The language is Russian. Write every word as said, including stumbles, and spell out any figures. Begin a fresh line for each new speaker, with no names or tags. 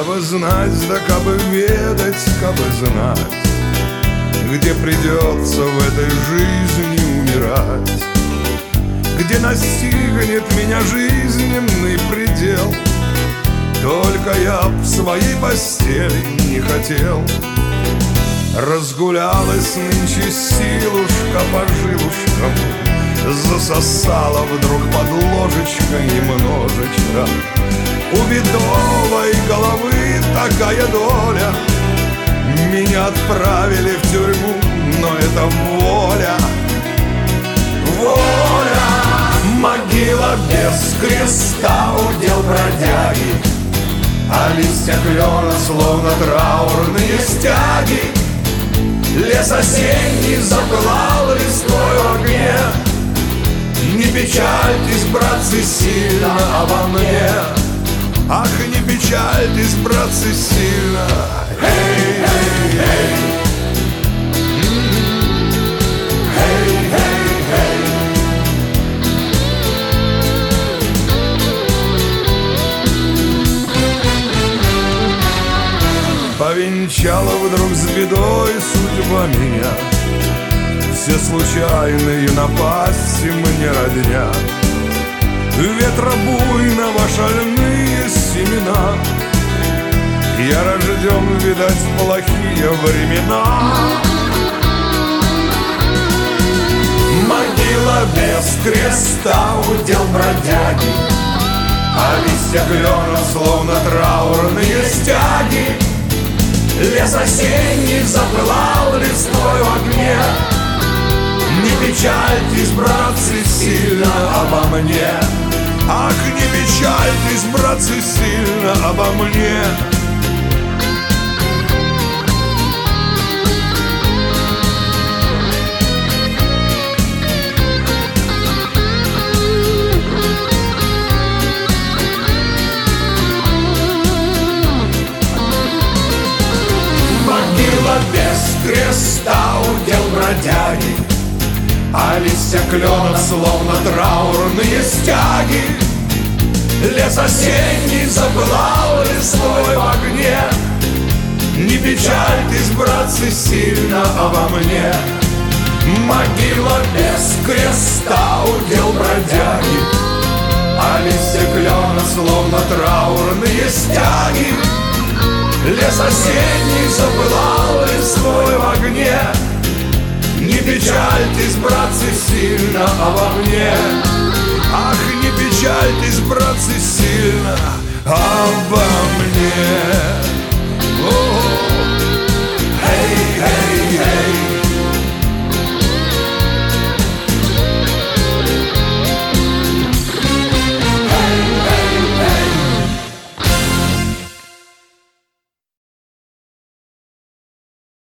Кабы знать, да кабы ведать, кабы знать, где придется в этой жизни умирать, где настигнет меня жизненный предел. Только я в своей постели не хотел. Разгулялась нынче силушка по жилушкам, засосала вдруг под ложечкой немножечко. У бедовой головы такая доля, меня отправили в тюрьму, но это воля. Воля! Могила без креста, удел бродяги, а листья клена словно траурные стяги. Лес осенний запылал листвой в огне. Не печальтесь, братцы, сильно обо мне. Ах, не печальтесь, братцы, сильно. Эй, эй, эй. Эй, эй, эй. Повенчала вдруг с бедой судьба меня. Все случайные напасти мне роднят. Ветра буйного шальные семена. Я рожден, видать, в плохие времена. Могила без креста, удел бродяги, а листья клена словно траурные стяги. Лес осенний запылал листвой в огне. Не печальтесь, братцы, сильно обо мне. Ах, не печальтесь, братцы, сильно обо мне. Могила без креста, удел бродяги, а листья клена словно траурные стяги. Лес осенний запылал листвой в огне. Не печальтесь, братцы, сильно обо мне. Могила без креста, удел бродяги, а листья клена словно траурные стяги. Лес осенний запылал листвой в огне. Не печальтесь, братцы, сильно обо мне. Ах, не печальтесь, братцы, сильно обо мне.